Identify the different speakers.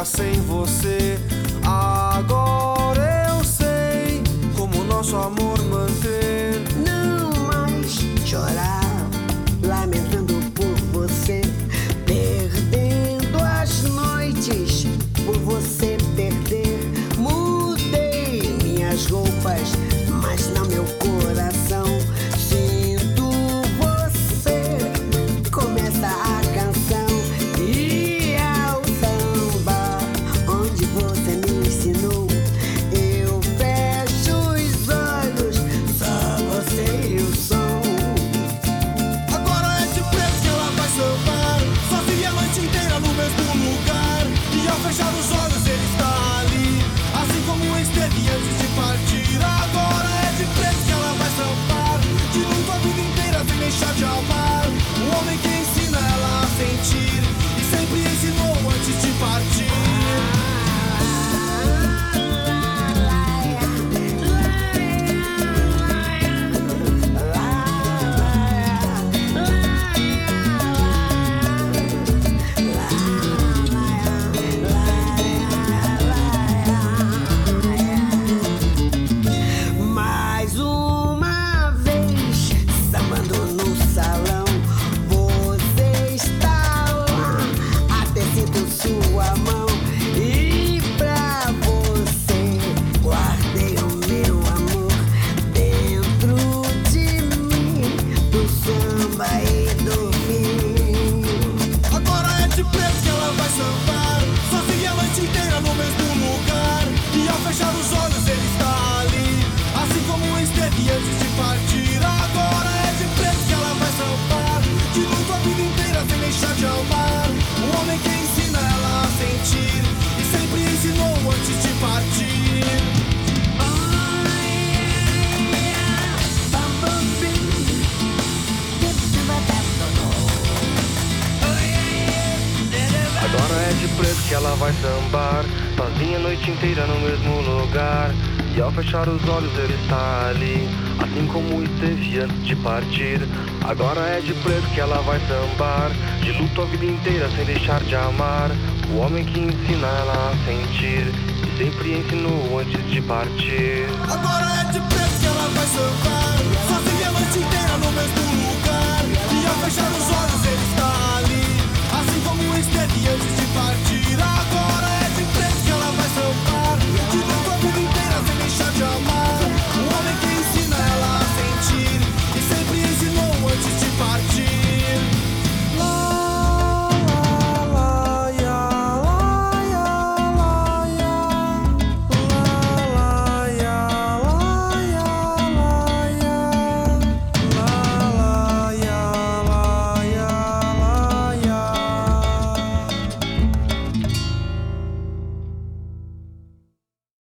Speaker 1: sem você. Agora eu sei como nosso amor manter.
Speaker 2: Não mais chorar, lamentando por você, perdendo as noites por você perder. Mudei minhas roupas, mas não meu coração. Sinto você, começa a canção. E ao samba, onde você me ensinou, eu fecho os olhos, só você e o som.
Speaker 1: Agora é de preto que ela vai sambar, sozinha a noite inteira no mesmo lugar. E ao fechar os olhos ele está ali, assim como esteve antes de partir. Agora é de preto que ela vai sambar, de luto a vida inteira sem deixar de amar. O homem que ensina ela a sentir, e sempre ensinou antes de partir.
Speaker 2: Mais uma vez, sambando no salão, você está lá, até sinto sua mão. E pra você, guardei o meu amor dentro de mim, do samba e do fim.
Speaker 1: Agora é de preto que ela vai sambar, sozinha a noite inteira no mesmo lugar. E ao fechar os olhos ele está ali, assim como esteve antes de partir. Agora é de preto que ela vai sambar, de luto a vida inteira sem deixar de amar. O homem que ensina ela a sentir, e sempre ensinou antes de partir. Agora é de preto que ela vai sambar, sozinha a noite inteira no mesmo lugar. E ao fechar os olhos ele está ali, assim como esteve antes de partir. Agora é de preto que ela vai sambar, de luto a vida inteira sem deixar de amar. O homem que ensina ela a sentir, e sempre ensinou antes de partir. Agora é de preto que ela vai sambar,